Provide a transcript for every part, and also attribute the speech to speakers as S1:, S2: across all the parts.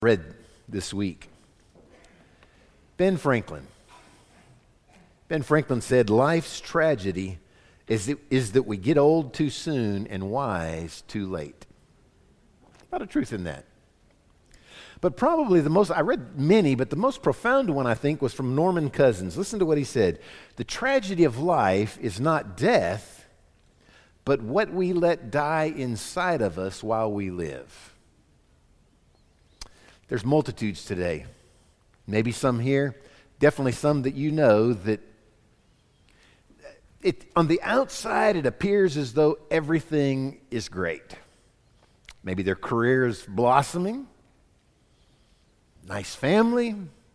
S1: Read this week. Ben Franklin said, life's tragedy is that we get old too soon and wise too late. A lot of truth in that. But probably I read many, but the most profound one, I think, was from Norman Cousins. Listen to what he said. The tragedy of life is not death, but what we let die inside of us while we live. There's multitudes today, maybe some here, definitely some that you know, that on the outside it appears as though everything is great. Maybe their career is blossoming, nice family.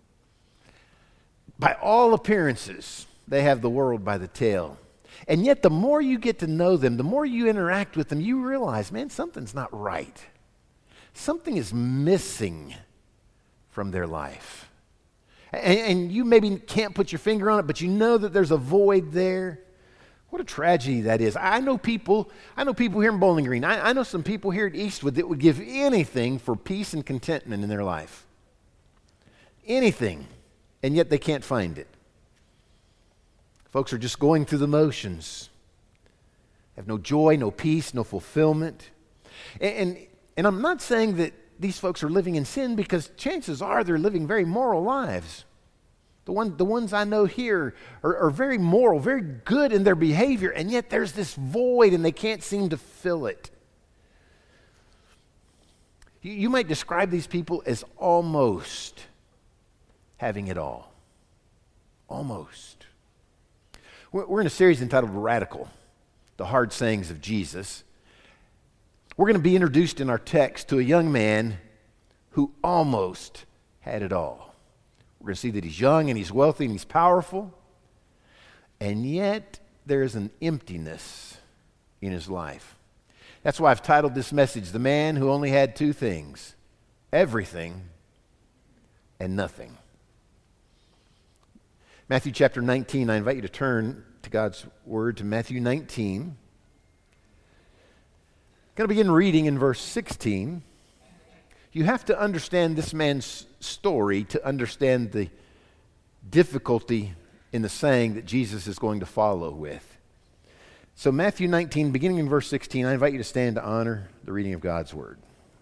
S1: By all appearances, they have the world by the tail. And yet the more you get to know them, the more you interact with them, you realize, man, something's not right. Something is missing from their life. And you maybe can't put your finger on it, but you know that there's a void there. What a tragedy that is. I know people here in Bowling Green. I know some people here at Eastwood that would give anything for peace and contentment in their life. Anything. And yet they can't find it. Folks are just going through the motions. Have no joy, no peace, no fulfillment. And I'm not saying that these folks are living in sin, because chances are they're living very moral lives. The ones I know here are very moral, very good in their behavior, and yet there's this void and they can't seem to fill it. You might describe these people as almost having it all. Almost. We're in a series entitled Radical, the Hard Sayings of Jesus. We're going to be introduced in our text to a young man who almost had it all. We're going to see that he's young and he's wealthy and he's powerful, and yet there is an emptiness in his life. That's why I've titled this message, The Man Who Only Had Two Things, Everything and Nothing. Matthew chapter 19, I invite you to turn to God's Word to Matthew 19. I'm going to begin reading in verse 16. You have to understand this man's story to understand the difficulty in the saying that Jesus is going to follow with. So Matthew 19, beginning in verse 16, I invite you to stand to honor the reading of God's Word.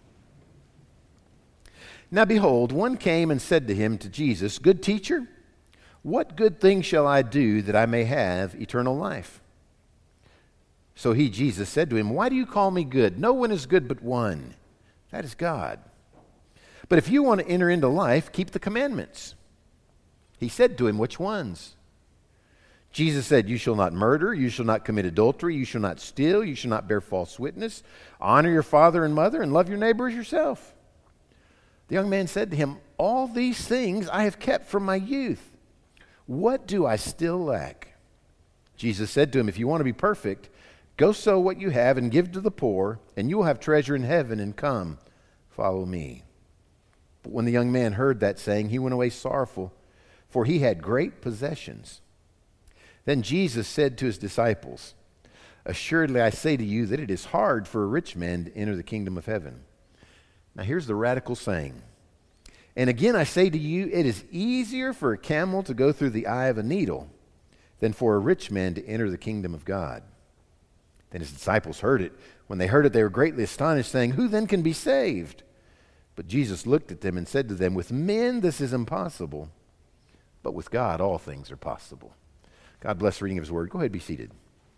S1: Now behold, one came and said to Jesus, Good teacher, what good thing shall I do that I may have eternal life? So Jesus, said to him, Why do you call me good? No one is good but one. That is God. But if you want to enter into life, keep the commandments. He said to him, Which ones? Jesus said, You shall not murder, you shall not commit adultery, you shall not steal, you shall not bear false witness, honor your father and mother, and love your neighbor as yourself. The young man said to him, All these things I have kept from my youth. What do I still lack? Jesus said to him, If you want to be perfect, go sell what you have and give to the poor, and you will have treasure in heaven, and come, follow me. But when the young man heard that saying, he went away sorrowful, for he had great possessions. Then Jesus said to his disciples, Assuredly I say to you that it is hard for a rich man to enter the kingdom of heaven. Now here's the radical saying. And again I say to you, it is easier for a camel to go through the eye of a needle than for a rich man to enter the kingdom of God. Then his disciples heard it. When they heard it, they were greatly astonished, saying, Who then can be saved? But Jesus looked at them and said to them, With men this is impossible, but with God all things are possible. God bless the reading of his word. Go ahead, be seated.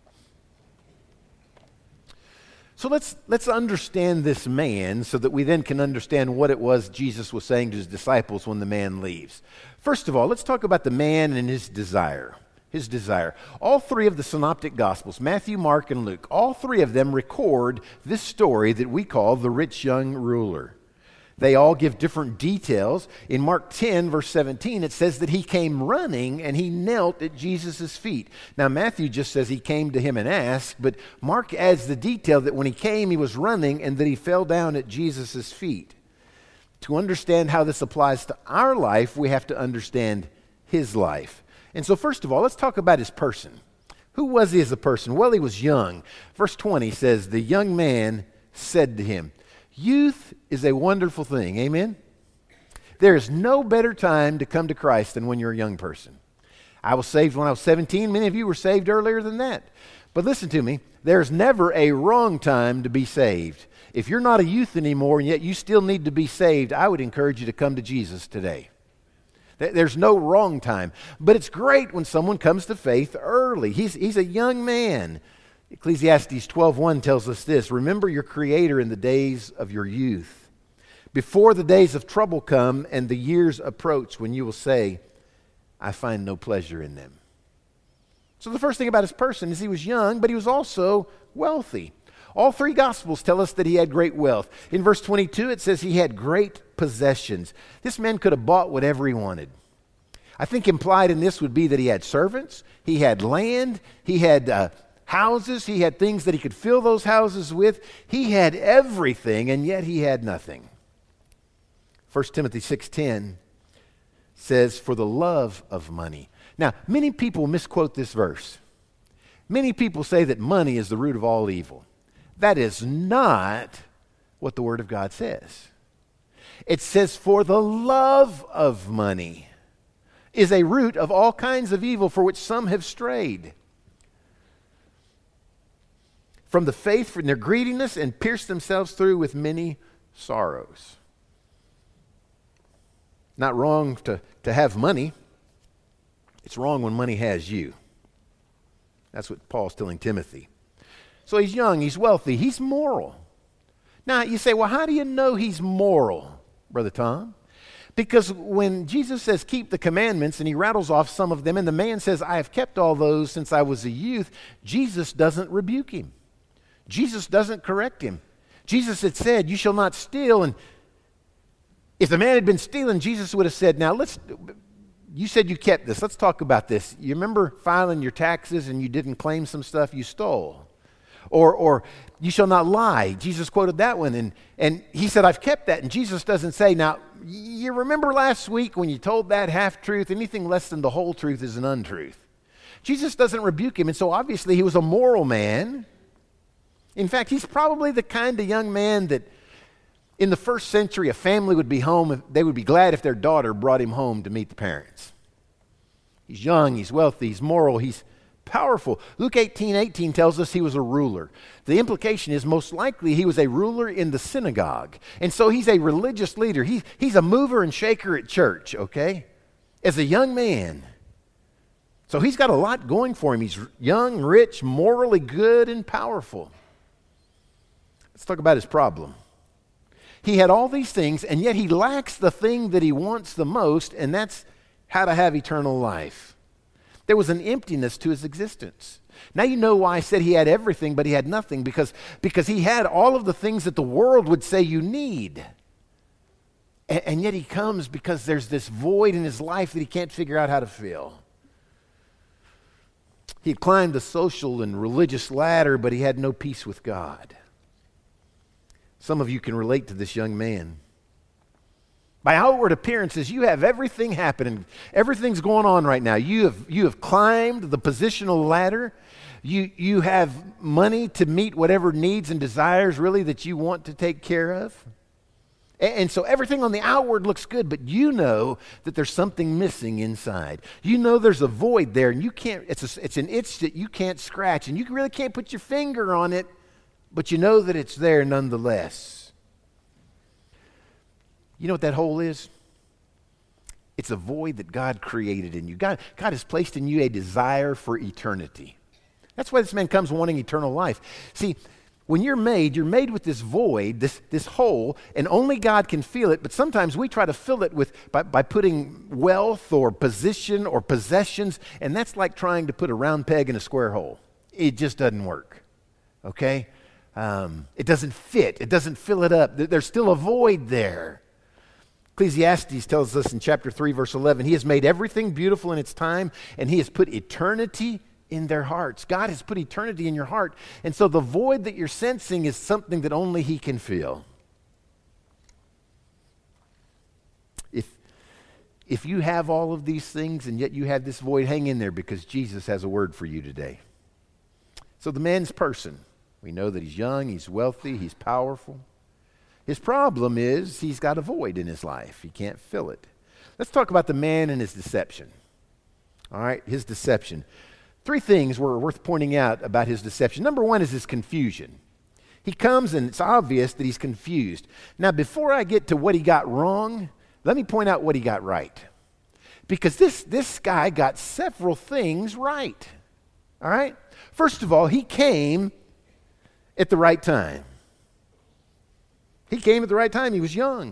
S1: So let's understand this man so that we then can understand what it was Jesus was saying to his disciples when the man leaves. First of all, let's talk about the man and his desire. His desire. All three of the synoptic gospels, Matthew, Mark, and Luke, all three of them record this story that we call the rich young ruler. They all give different details. In Mark 10, verse 17, it says that he came running and he knelt at Jesus' feet. Now, Matthew just says he came to him and asked, but Mark adds the detail that when he came, he was running and that he fell down at Jesus' feet. To understand how this applies to our life, we have to understand his life. And so first of all, let's talk about his person. Who was he as a person? Well, he was young. Verse 20 says, The young man said to him, Youth is a wonderful thing. Amen? There is no better time to come to Christ than when you're a young person. I was saved when I was 17. Many of you were saved earlier than that. But listen to me, there's never a wrong time to be saved. If you're not a youth anymore and yet you still need to be saved, I would encourage you to come to Jesus today. There's no wrong time. But it's great when someone comes to faith early. He's a young man. Ecclesiastes 12:1 tells us this: remember your Creator in the days of your youth, before the days of trouble come and the years approach when you will say, I find no pleasure in them. So the first thing about his person is he was young, but he was also wealthy. All three Gospels tell us that he had great wealth. In verse 22, it says he had great possessions. This man could have bought whatever he wanted. I think implied in this would be that he had servants, he had land, he had houses, he had things that he could fill those houses with. He had everything, and yet he had nothing. 1 Timothy 6:10 says, for the love of money. Now, many people misquote this verse. Many people say that money is the root of all evil. That is not what the Word of God says. It says, for the love of money is a root of all kinds of evil, for which some have strayed from the faith from their greediness and pierced themselves through with many sorrows. Not wrong to have money. It's wrong when money has you. That's what Paul's telling Timothy. So he's young, he's wealthy, he's moral. Now you say, well, how do you know he's moral, Brother Tom? Because when Jesus says keep the commandments and he rattles off some of them and the man says, I have kept all those since I was a youth, Jesus doesn't rebuke him. Jesus doesn't correct him. Jesus had said, you shall not steal. And if the man had been stealing, Jesus would have said, now you said you kept this. Let's talk about this. You remember filing your taxes and you didn't claim some stuff you stole? Or you shall not lie. Jesus quoted that one. And he said, I've kept that. And Jesus doesn't say, now, you remember last week when you told that half-truth? Anything less than the whole truth is an untruth. Jesus doesn't rebuke him. And so obviously he was a moral man. In fact, he's probably the kind of young man that in the first century, a family would be home. They would be glad if their daughter brought him home to meet the parents. He's young, he's wealthy, he's moral, he's powerful. Luke 18:18 tells us he was a ruler. The implication is most likely he was a ruler in the synagogue. And so he's a religious leader. He's a mover and shaker at church, okay? As a young man. So he's got a lot going for him. He's young, rich, morally good, and powerful. Let's talk about his problem. He had all these things, and yet he lacks the thing that he wants the most, and that's how to have eternal life. There was an emptiness to his existence. Now you know why I said he had everything, but he had nothing, because he had all of the things that the world would say you need. And yet he comes because there's this void in his life that he can't figure out how to fill. He had climbed the social and religious ladder, but he had no peace with God. Some of you can relate to this young man. By outward appearances, you have everything happening. Everything's going on right now. You have climbed the positional ladder. You have money to meet whatever needs and desires really that you want to take care of. And so everything on the outward looks good, but you know that there's something missing inside. You know there's a void there, and you can't. It's an itch that you can't scratch, and you really can't put your finger on it. But you know that it's there nonetheless. You know what that hole is? It's a void that God created in you. God has placed in you a desire for eternity. That's why this man comes wanting eternal life. See, when you're made with this void, this hole, and only God can feel it, but sometimes we try to fill it by putting wealth or position or possessions, and that's like trying to put a round peg in a square hole. It just doesn't work, okay? It doesn't fit. It doesn't fill it up. There's still a void there. Ecclesiastes tells us in chapter 3, verse 11, he has made everything beautiful in its time, and he has put eternity in their hearts. God has put eternity in your heart. And so the void that you're sensing is something that only he can fill. If you have all of these things and yet you have this void, hang in there, because Jesus has a word for you today. So the man's person. We know that he's young, he's wealthy, he's powerful. His problem is he's got a void in his life. He can't fill it. Let's talk about the man and his deception. All right, his deception. 3 things were worth pointing out about his deception. Number 1 is his confusion. He comes and it's obvious that he's confused. Now, before I get to what he got wrong, let me point out what he got right. Because this guy got several things right. All right? First of all, he came at the right time. He came at the right time. He was young.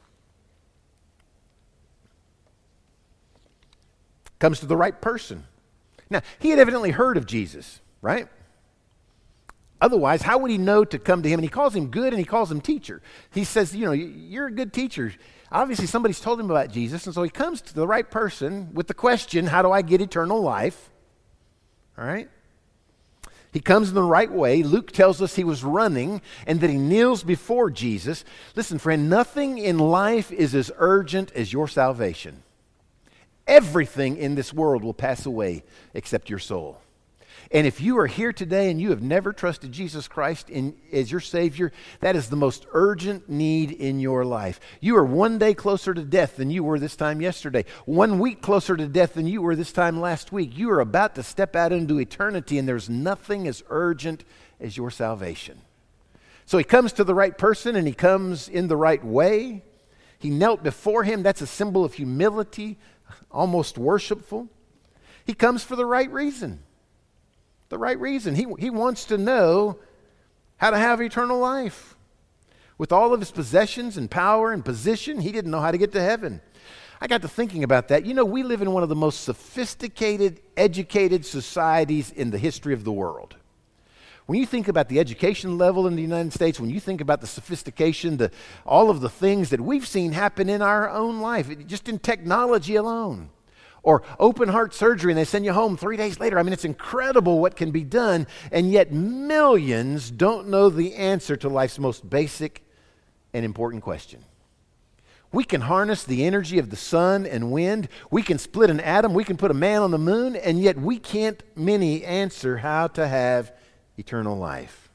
S1: Comes to the right person. Now, he had evidently heard of Jesus, right? Otherwise, how would he know to come to him? And he calls him good and he calls him teacher. He says, you're a good teacher. Obviously, somebody's told him about Jesus, and so he comes to the right person with the question, how do I get eternal life? All right? He comes in the right way. Luke tells us he was running and that he kneels before Jesus. Listen, friend, nothing in life is as urgent as your salvation. Everything in this world will pass away except your soul. And if you are here today and you have never trusted Jesus Christ as your Savior, that is the most urgent need in your life. You are one day closer to death than you were this time yesterday. 1 week closer to death than you were this time last week. You are about to step out into eternity, and there's nothing as urgent as your salvation. So he comes to the right person, and he comes in the right way. He knelt before him. That's a symbol of humility, almost worshipful. He comes for the right reason. The right reason. He wants to know how to have eternal life. With all of his possessions and power and position, he didn't know how to get to heaven. I got to thinking about that. We live in one of the most sophisticated, educated societies in the history of the world. When you think about the education level in the United States, when you think about the sophistication, all of the things that we've seen happen in our own life, just in technology alone. Or open heart surgery and they send you home 3 days later. I mean, it's incredible what can be done, and yet millions don't know the answer to life's most basic and important question. We can harness the energy of the sun and wind. We can split an atom. We can put a man on the moon, and yet we can't answer how to have eternal life.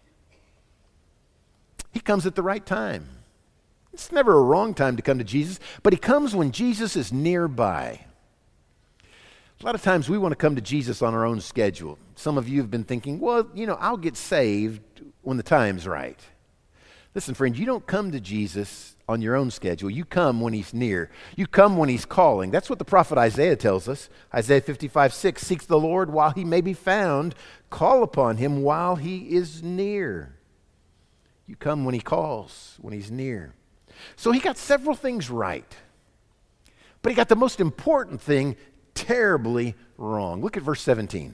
S1: He comes at the right time. It's never a wrong time to come to Jesus, but he comes when Jesus is nearby. A lot of times we want to come to Jesus on our own schedule. Some of you have been thinking, well, I'll get saved when the time's right. Listen, friend, you don't come to Jesus on your own schedule. You come when he's near. You come when he's calling. That's what the prophet Isaiah tells us. Isaiah 55:6, seek the Lord while he may be found. Call upon him while he is near. You come when he calls, when he's near. So he got several things right. But he got the most important thing terribly wrong. Look at verse 17.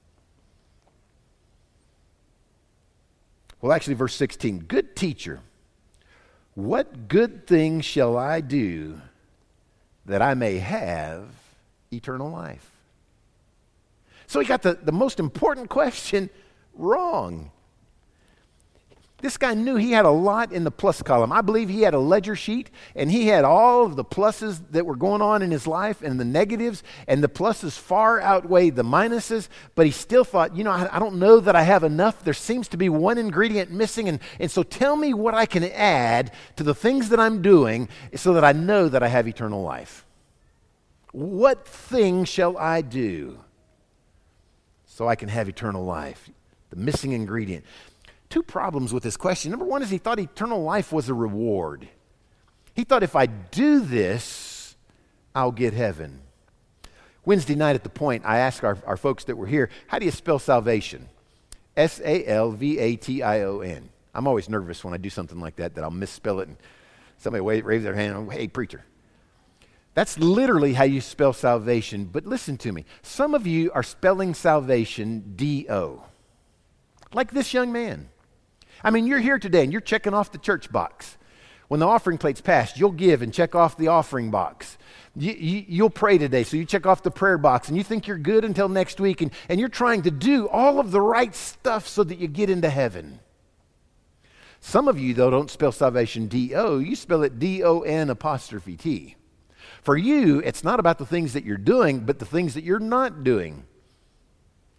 S1: Well, actually, verse 16. Good teacher, what good thing shall I do that I may have eternal life? So he got the most important question wrong. This guy knew he had a lot in the plus column. I believe he had a ledger sheet, and he had all of the pluses that were going on in his life and the negatives, and the pluses far outweighed the minuses, but he still thought, I don't know that I have enough. There seems to be one ingredient missing, and so tell me what I can add to the things that I'm doing so that I know that I have eternal life. What thing shall I do so I can have eternal life? The missing ingredient. 2 problems with this question. Number 1 is he thought eternal life was a reward. He thought if I do this, I'll get heaven. Wednesday night at the Point, I asked our folks that were here, how do you spell salvation? S-A-L-V-A-T-I-O-N. I'm always nervous when I do something like that I'll misspell it and somebody raise their hand, hey, preacher. That's literally how you spell salvation, but listen to me. Some of you are spelling salvation D-O. Like this young man. I mean, you're here today and you're checking off the church box. When the offering plate's passed, you'll give and check off the offering box. You'll pray today, so you check off the prayer box, and you think you're good until next week, and you're trying to do all of the right stuff so that you get into heaven. Some of you, though, don't spell salvation D-O. You spell it D-O-N''T. For you, it's not about the things that you're doing, but the things that you're not doing.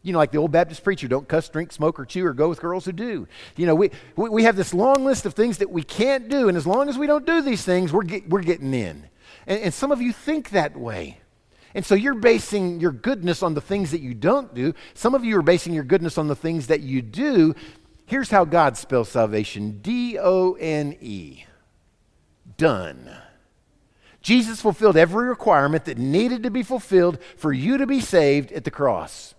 S1: Like the old Baptist preacher, don't cuss, drink, smoke, or chew, or go with girls who do. We have this long list of things that we can't do, and as long as we don't do these things, we're getting in. And some of you think that way. And so you're basing your goodness on the things that you don't do. Some of you are basing your goodness on the things that you do. Here's how God spells salvation. D-O-N-E. Done. Jesus fulfilled every requirement that needed to be fulfilled for you to be saved at the cross.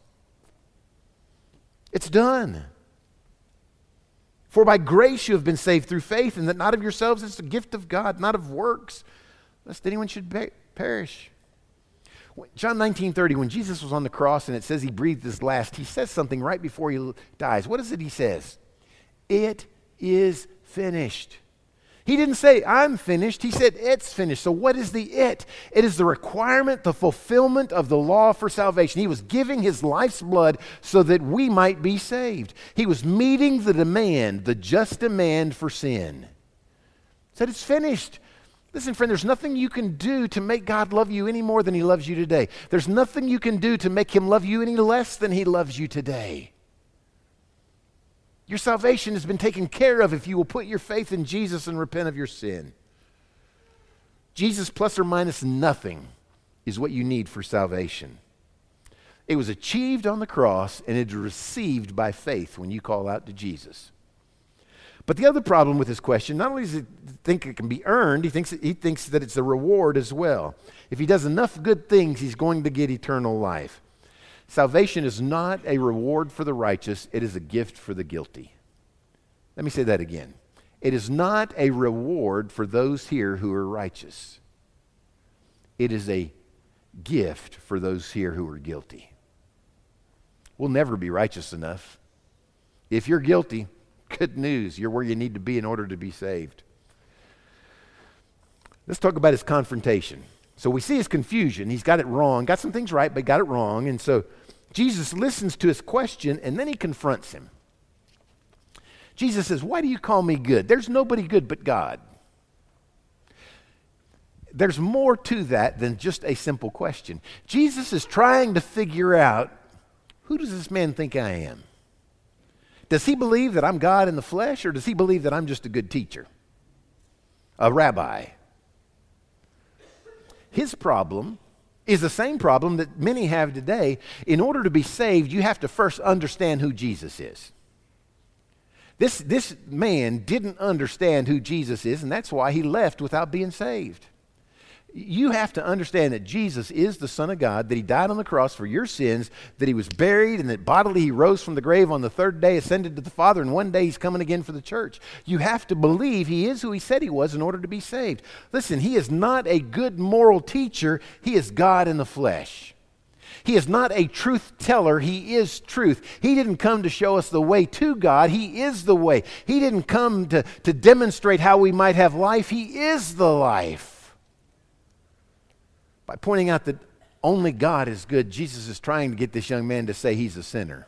S1: It's done. For by grace you have been saved through faith, and that not of yourselves, it's a gift of God, not of works, lest anyone should perish. John 19:30, when Jesus was on the cross and it says he breathed his last, he says something right before he dies. What is it he says? It is finished. He didn't say, I'm finished. He said, it's finished. So what is the it? It is the requirement, the fulfillment of the law for salvation. He was giving his life's blood so that we might be saved. He was meeting the demand, the just demand for sin. He said, it's finished. Listen, friend, there's nothing you can do to make God love you any more than he loves you today. There's nothing you can do to make him love you any less than he loves you today. Your salvation has been taken care of if you will put your faith in Jesus and repent of your sin. Jesus plus or minus nothing is what you need for salvation. It was achieved on the cross and it is received by faith when you call out to Jesus. But the other problem with this question, not only does he think it can be earned, he thinks that it's a reward as well. If he does enough good things, he's going to get eternal life. Salvation is not a reward for the righteous, it is a gift for the guilty. Let me say that again. It is not a reward for those here who are righteous. It is a gift for those here who are guilty. We'll never be righteous enough. If you're guilty, good news, you're where you need to be in order to be saved. Let's talk about his confrontation. So we see his confusion. He's got it wrong, got some things right, but got it wrong. And so Jesus listens to his question, and then he confronts him. Jesus says, why do you call me good? There's nobody good but God. There's more to that than just a simple question. Jesus is trying to figure out, who does this man think I am? Does he believe that I'm God in the flesh, or does he believe that I'm just a good teacher, a rabbi? His problem is the same problem that many have today. In order to be saved, you have to first understand who Jesus is. This man didn't understand who Jesus is, and that's why he left without being saved. You have to understand that Jesus is the Son of God, that he died on the cross for your sins, that he was buried, and that bodily he rose from the grave on the third day, ascended to the Father, and one day he's coming again for the church. You have to believe he is who he said he was in order to be saved. Listen, he is not a good moral teacher. He is God in the flesh. He is not a truth teller. He is truth. He didn't come to show us the way to God. He is the way. He didn't come to demonstrate how we might have life. He is the life. By pointing out that only God is good, Jesus is trying to get this young man to say he's a sinner.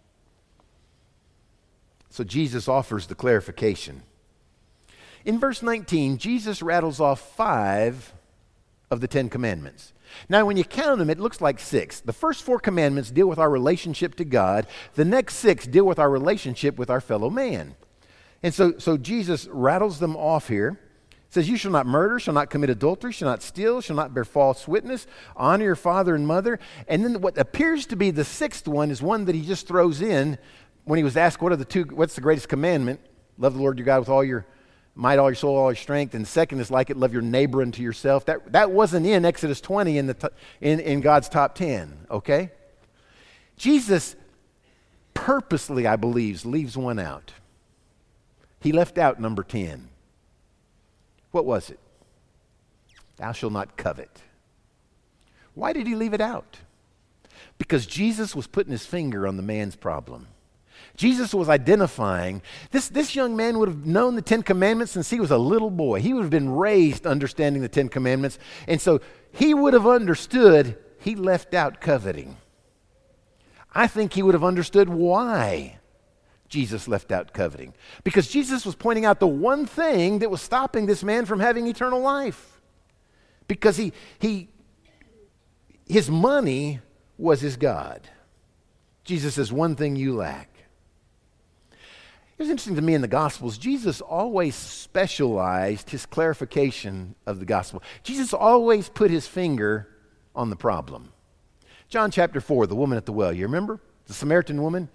S1: So Jesus offers the clarification. In verse 19, Jesus rattles off 5 of the 10 commandments. Now, when you count them, it looks like 6. The first 4 commandments deal with our relationship to God. The next 6 deal with our relationship with our fellow man. And so Jesus rattles them off here. Says, you shall not murder, shall not commit adultery, shall not steal, shall not bear false witness, honor your father and mother. And then what appears to be the 6th one is one that he just throws in when he was asked, what's the greatest commandment? Love the Lord your God with all your might, all your soul, all your strength. And the second is like it, love your neighbor unto yourself. That wasn't in Exodus 20 in God's top 10, okay? Jesus purposely, I believe, leaves one out. He left out number 10. What was it? Thou shalt not covet. Why did he leave it out? Because Jesus was putting his finger on the man's problem. Jesus was identifying, this young man would have known the 10 commandments since he was a little boy. He would have been raised understanding the 10 commandments. And so he would have understood he left out coveting. I think he would have understood why Jesus left out coveting. Because Jesus was pointing out the one thing that was stopping this man from having eternal life. Because his money was his God. Jesus says, one thing you lack. It was interesting to me in the Gospels, Jesus always specialized his clarification of the gospel. Jesus always put his finger on the problem. John chapter 4, the woman at the well, you remember? The Samaritan woman.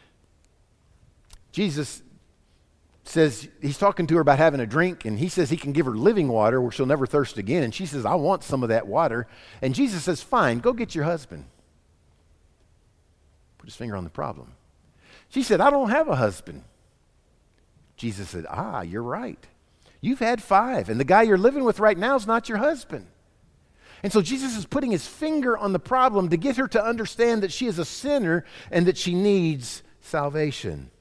S1: Jesus says, he's talking to her about having a drink, and he says he can give her living water where she'll never thirst again. And she says, I want some of that water. And Jesus says, fine, go get your husband. Put his finger on the problem. She said, I don't have a husband. Jesus said, you're right. You've had 5, and the guy you're living with right now is not your husband. And so Jesus is putting his finger on the problem to get her to understand that she is a sinner and that she needs salvation.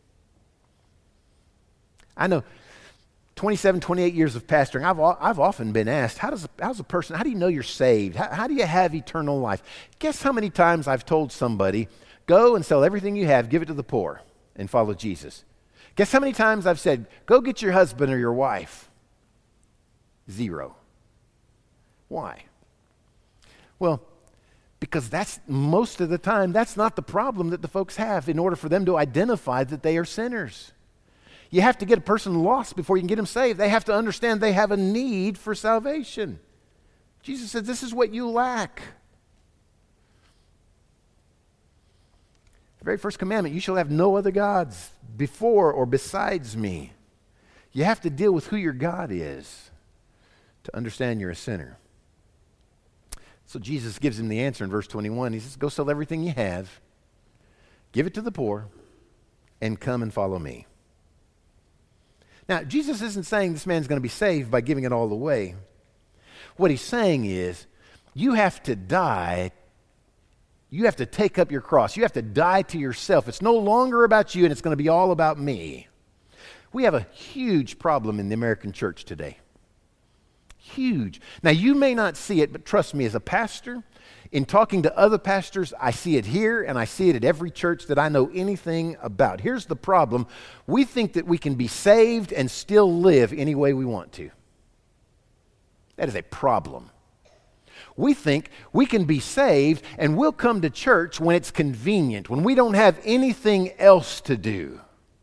S1: I know 27, 28 years of pastoring, I've often been asked, how do you know you're saved? How do you have eternal life? Guess how many times I've told somebody, go and sell everything you have, give it to the poor, and follow Jesus. Guess how many times I've said, go get your husband or your wife? 0. Why? Well, because that's most of the time, that's not the problem that the folks have in order for them to identify that they are sinners. You have to get a person lost before you can get them saved. They have to understand they have a need for salvation. Jesus said, this is what you lack. The very first commandment, you shall have no other gods before or besides me. You have to deal with who your God is to understand you're a sinner. So Jesus gives him the answer in verse 21. He says, go sell everything you have, give it to the poor, and come and follow me. Now, Jesus isn't saying this man's going to be saved by giving it all away. What he's saying is, you have to die. You have to take up your cross. You have to die to yourself. It's no longer about you, and it's going to be all about me. We have a huge problem in the American church today. Huge. Now, you may not see it, but trust me, as a pastor, in talking to other pastors, I see it here, and I see it at every church that I know anything about. Here's the problem. We think that we can be saved and still live any way we want to. That is a problem. We think we can be saved and we'll come to church when it's convenient, when we don't have anything else to do.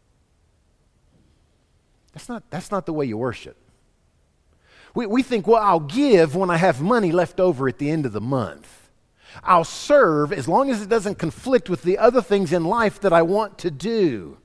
S1: That's not the way you worship. We think, well, I'll give when I have money left over at the end of the month. I'll serve as long as it doesn't conflict with the other things in life that I want to do.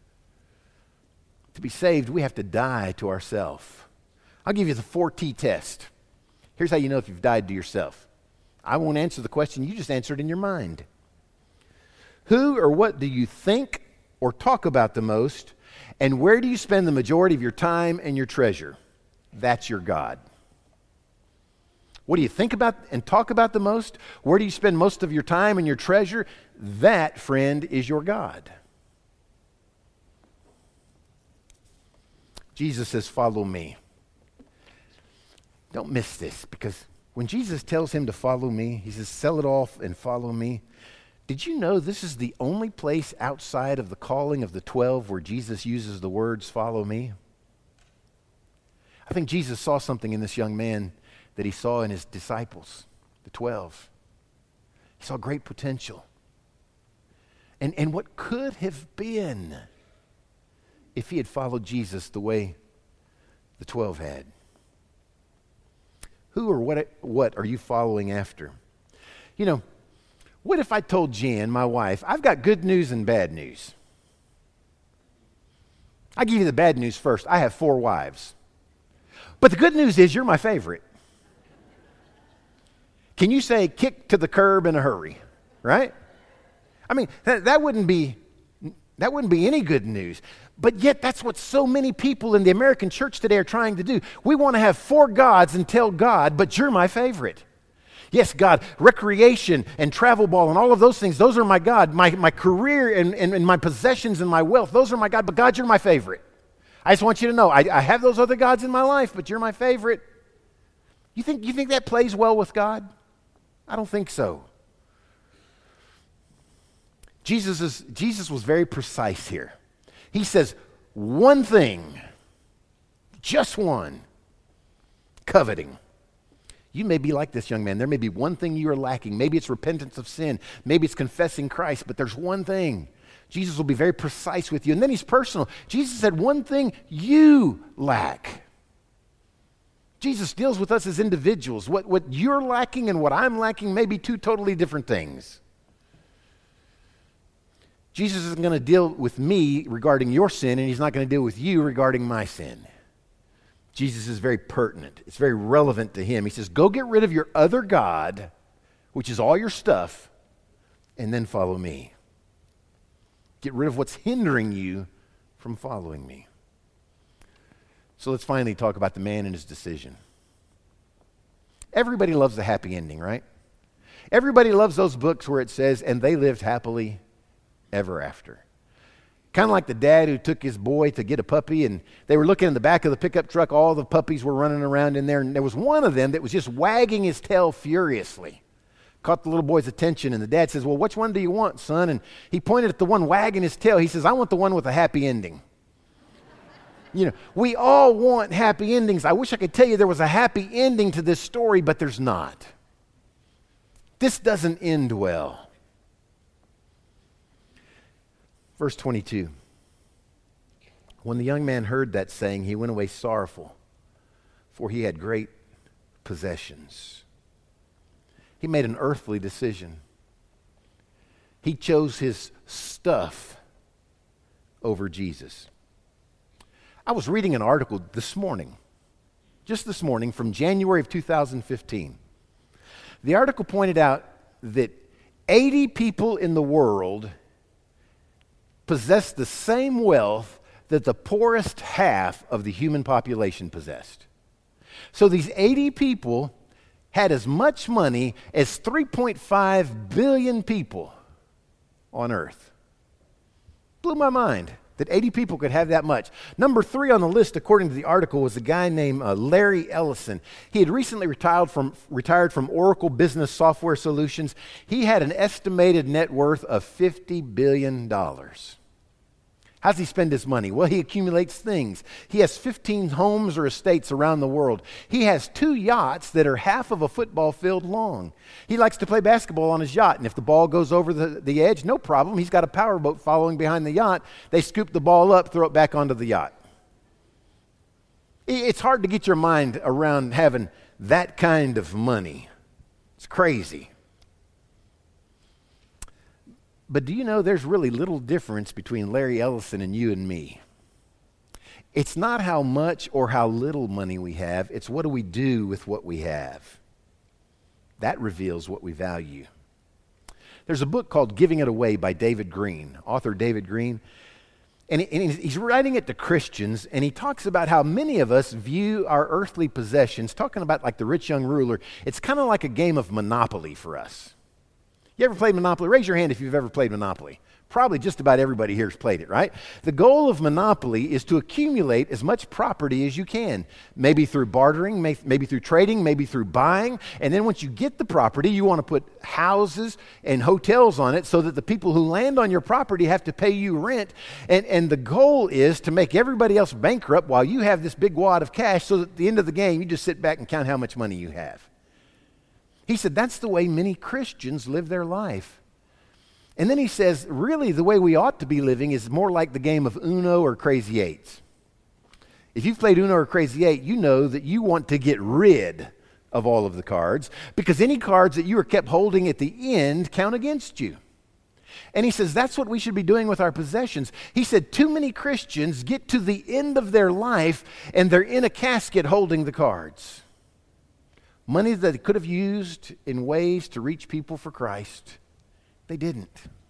S1: To be saved, we have to die to ourselves. I'll give you the 4T test. Here's how you know if you've died to yourself. I won't answer the question, you just answer it in your mind. Who or what do you think or talk about the most, and where do you spend the majority of your time and your treasure? That's your God. What do you think about and talk about the most? Where do you spend most of your time and your treasure? That, friend, is your God. Jesus says, follow me. Don't miss this, because when Jesus tells him to follow me, he says, sell it all and follow me. Did you know this is the only place outside of the calling of the 12 where Jesus uses the words, follow me? I think Jesus saw something in this young man that he saw in his disciples, the 12. He saw great potential. And what could have been if he had followed Jesus the way the 12 had. Who or what are you following after? You know, what if I told Jan, my wife, I've got good news and bad news? I give you the bad news first. I have 4 wives. But the good news is you're my favorite. Can you say kick to the curb in a hurry, right? I mean, that wouldn't be any good news. But yet that's what so many people in the American church today are trying to do. We want to have 4 gods and tell God, but you're my favorite. Yes, God, recreation and travel ball and all of those things, those are my God. My career and my possessions and my wealth, those are my God, but God, you're my favorite. I just want you to know, I have those other gods in my life, but you're my favorite. You think that plays well with God? I don't think so. Jesus was very precise here. He says, one thing, just one, coveting. You may be like this young man. There may be one thing you are lacking. Maybe it's repentance of sin. Maybe it's confessing Christ, but there's one thing. Jesus will be very precise with you. And then he's personal. Jesus said, one thing you lack. Jesus deals with us as individuals. What you're lacking and what I'm lacking may be two totally different things. Jesus isn't going to deal with me regarding your sin, and he's not going to deal with you regarding my sin. Jesus is very pertinent. It's very relevant to him. He says, go get rid of your other God, which is all your stuff, and then follow me. Get rid of what's hindering you from following me. So let's finally talk about the man and his decision. Everybody loves the happy ending, right? Everybody loves those books where it says, and they lived happily ever after. Kind of like the dad who took his boy to get a puppy, and they were looking in the back of the pickup truck. All the puppies were running around in there, and there was one of them that was just wagging his tail furiously. Caught the little boy's attention, and the dad says, well, which one do you want, son? And he pointed at the one wagging his tail. He says, I want the one with a happy ending. You know, we all want happy endings. I wish I could tell you there was a happy ending to this story, but there's not. This doesn't end well. Verse 22. When the young man heard that saying, he went away sorrowful, for he had great possessions. He made an earthly decision. He chose his stuff over Jesus. I was reading an article this morning, just this morning, from January of 2015. The article pointed out that 80 people in the world possess the same wealth that the poorest half of the human population possessed. So these 80 people had as much money as 3.5 billion people on earth. Blew my mind that 80 people could have that much. Number 3 on the list, according to the article, was a guy named Larry Ellison. He had recently retired from Oracle Business Software Solutions. He had an estimated net worth of $50 billion. How does he spend his money? Well, he accumulates things. He has 15 homes or estates around the world. He has 2 yachts that are half of a football field long. He likes to play basketball on his yacht, and if the ball goes over the edge, no problem. He's got a powerboat following behind the yacht. They scoop the ball up, throw it back onto the yacht. It's hard to get your mind around having that kind of money. It's crazy. But do you know there's really little difference between Larry Ellison and you and me? It's not how much or how little money we have. It's what do we do with what we have. That reveals what we value. There's a book called Giving It Away by David Green, author David Green. And he's writing it to Christians, and he talks about how many of us view our earthly possessions, talking about like the rich young ruler. It's kind of like a game of Monopoly for us. You ever played Monopoly? Raise your hand if you've ever played Monopoly. Probably just about everybody here has played it, right? The goal of Monopoly is to accumulate as much property as you can, maybe through bartering, maybe through trading, maybe through buying. And then once you get the property, you want to put houses and hotels on it so that the people who land on your property have to pay you rent. And the goal is to make everybody else bankrupt while you have this big wad of cash so that at the end of the game, you just sit back and count how much money you have. He said that's the way many Christians live their life. And then he says, really, the way we ought to be living is more like the game of Uno or Crazy Eights. If you've played Uno or Crazy Eight, you know that you want to get rid of all of the cards because any cards that you are kept holding at the end count against you. And he says that's what we should be doing with our possessions. He said too many Christians get to the end of their life and they're in a casket holding the cards. Money that they could have used in ways to reach people for Christ, they didn't.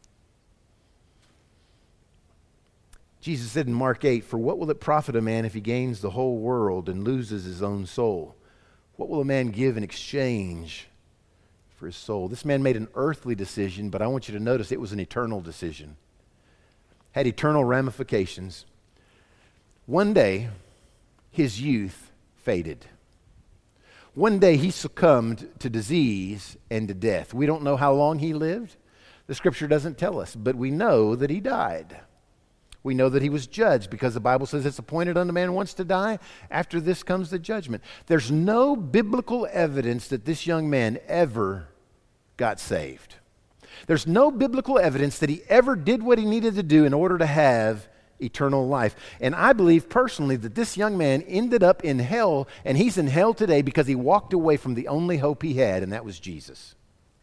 S1: Jesus said in Mark 8, "For what will it profit a man if he gains the whole world and loses his own soul? What will a man give in exchange for his soul?" This man made an earthly decision, but I want you to notice it was an eternal decision. Had eternal ramifications. One day, his youth faded. One day he succumbed to disease and to death. We don't know how long he lived. The scripture doesn't tell us, but we know that he died. We know that he was judged because the Bible says it's appointed unto man once to die. After this comes the judgment. There's no biblical evidence that this young man ever got saved. There's no biblical evidence that he ever did what he needed to do in order to have eternal life. And I believe personally that this young man ended up in hell, and he's in hell today because he walked away from the only hope he had, and that was Jesus.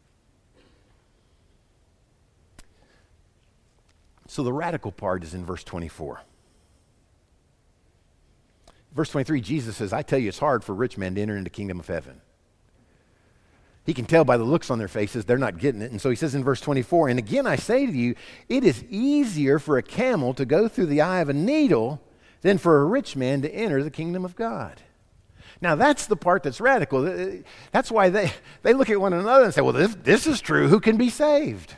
S1: So the radical part is in verse 24. Verse 23, Jesus says, I tell you, it's hard for a rich man to enter into the kingdom of heaven. He can tell by the looks on their faces they're not getting it. And so he says in verse 24, and again I say to you, it is easier for a camel to go through the eye of a needle than for a rich man to enter the kingdom of God. Now that's the part that's radical. That's why they look at one another and say, well, this is true. Who can be saved?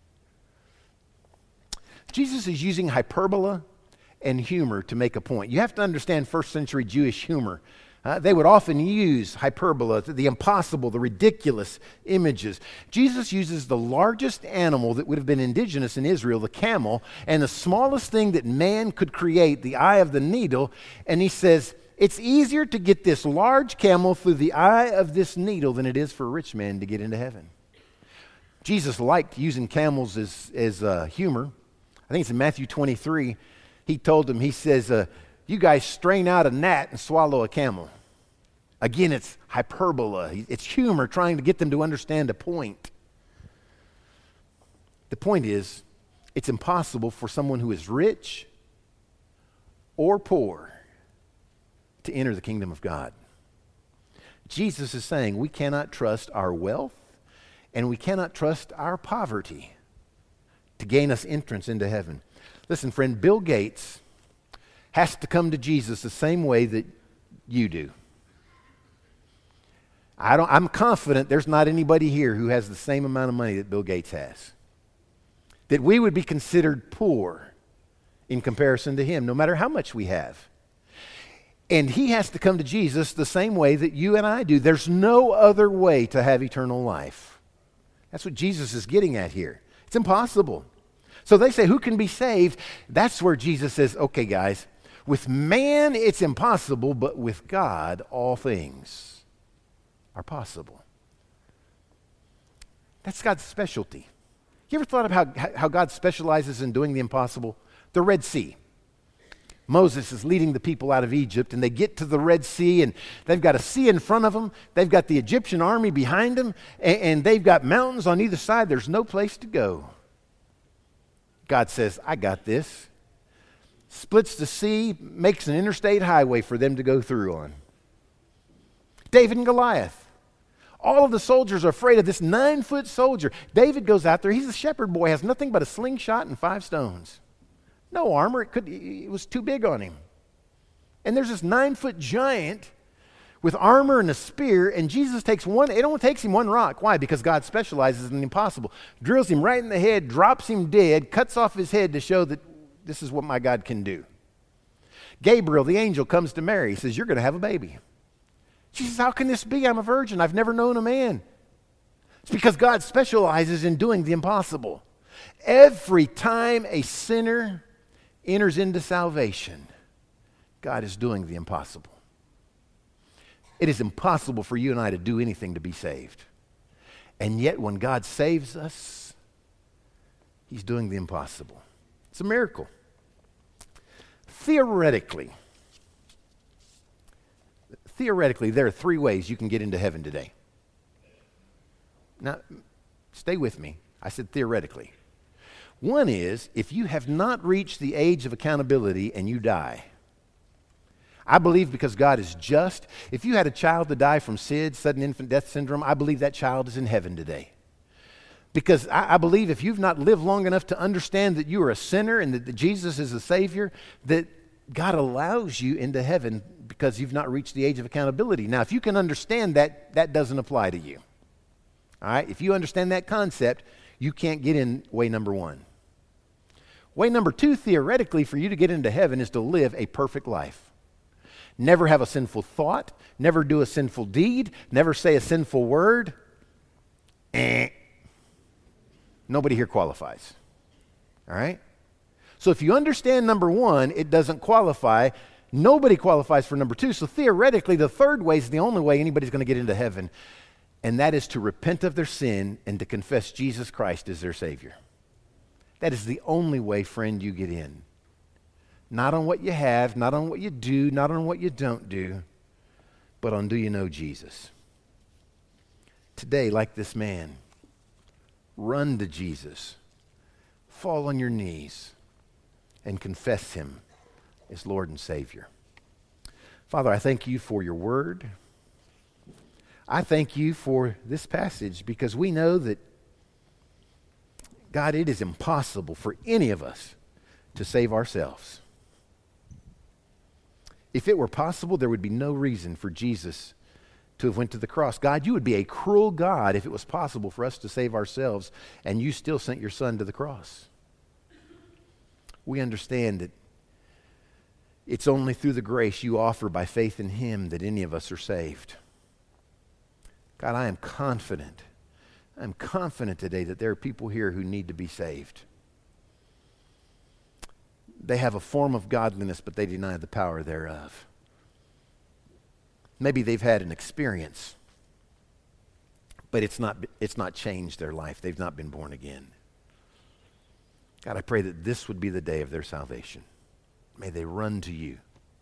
S1: Jesus is using hyperbole and humor to make a point. You have to understand first century Jewish humor. They would often use hyperbole, the impossible, the ridiculous images. Jesus uses the largest animal that would have been indigenous in Israel, the camel, and the smallest thing that man could create, the eye of the needle, and he says, it's easier to get this large camel through the eye of this needle than it is for a rich man to get into heaven. Jesus liked using camels as humor. I think it's in Matthew 23. He told them, he says, you guys strain out a gnat and swallow a camel. Again, it's hyperbole. It's humor trying to get them to understand a point. The point is, it's impossible for someone who is rich or poor to enter the kingdom of God. Jesus is saying we cannot trust our wealth and we cannot trust our poverty to gain us entrance into heaven. Listen, friend, Bill Gates has to come to Jesus the same way that you do. I'm confident there's not anybody here who has the same amount of money that Bill Gates has. That we would be considered poor in comparison to him, no matter how much we have. And he has to come to Jesus the same way that you and I do. There's no other way to have eternal life. That's what Jesus is getting at here. It's impossible. So they say, who can be saved? That's where Jesus says, okay, guys, with man it's impossible, but with God all things are possible. That's God's specialty. You ever thought of how God specializes in doing the impossible? The Red Sea. Moses is leading the people out of Egypt, and they get to the Red Sea, and they've got a sea in front of them. They've got the Egyptian army behind them, and they've got mountains on either side. There's no place to go. God says, I got this. Splits the sea, makes an interstate highway for them to go through on. David and Goliath. All of the soldiers are afraid of this 9-foot soldier. David goes out there. He's a shepherd boy, has nothing but a slingshot and 5 stones. No armor. It was too big on him. And there's this 9-foot giant with armor and a spear, and Jesus takes it only takes him one rock. Why? Because God specializes in the impossible. Drills him right in the head, drops him dead, cuts off his head to show that this is what my God can do. Gabriel, the angel, comes to Mary. He says, you're going to have a baby. She says, how can this be? I'm a virgin. I've never known a man. It's because God specializes in doing the impossible. Every time a sinner enters into salvation, God is doing the impossible. It is impossible for you and I to do anything to be saved. And yet when God saves us, he's doing the impossible. It's a miracle. Theoretically, there are 3 ways you can get into heaven today. Now, stay with me. I said theoretically. One is, if you have not reached the age of accountability and you die. I believe because God is just, if you had a child to die from SIDS, sudden infant death syndrome, I believe that child is in heaven today. Because I believe if you've not lived long enough to understand that you are a sinner and that Jesus is a Savior, that God allows you into heaven because you've not reached the age of accountability. Now, if you can understand that, that doesn't apply to you. All right? If you understand that concept, you can't get in way number 1. Way number 2, theoretically, for you to get into heaven is to live a perfect life. Never have a sinful thought, never do a sinful deed, never say a sinful word. Nobody here qualifies. All right? So if you understand number one, it doesn't qualify. Nobody qualifies for number two. So theoretically, the third way is the only way anybody's going to get into heaven, and that is to repent of their sin and to confess Jesus Christ as their Savior. That is the only way, friend, you get in. Not on what you have, not on what you do, not on what you don't do, but on do you know Jesus? Today, like this man, run to Jesus, fall on your knees, and confess him as Lord and Savior. Father, I thank you for your word. I thank you for this passage because we know that, God, it is impossible for any of us to save ourselves. If it were possible, there would be no reason for Jesus to have went to the cross. God, you would be a cruel God if it was possible for us to save ourselves, and you still sent your Son to the cross. We understand that it's only through the grace you offer by faith in him that any of us are saved. God, I am confident. I'm confident today that there are people here who need to be saved. They have a form of godliness, but they deny the power thereof. Maybe they've had an experience, but it's not changed their life. They've not been born again. God, I pray that this would be the day of their salvation. May they run to you.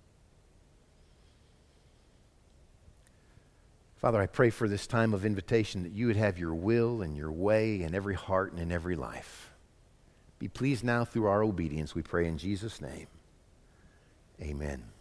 S1: Father, I pray for this time of invitation that you would have your will and your way in every heart and in every life. Be pleased now through our obedience, we pray in Jesus' name. Amen.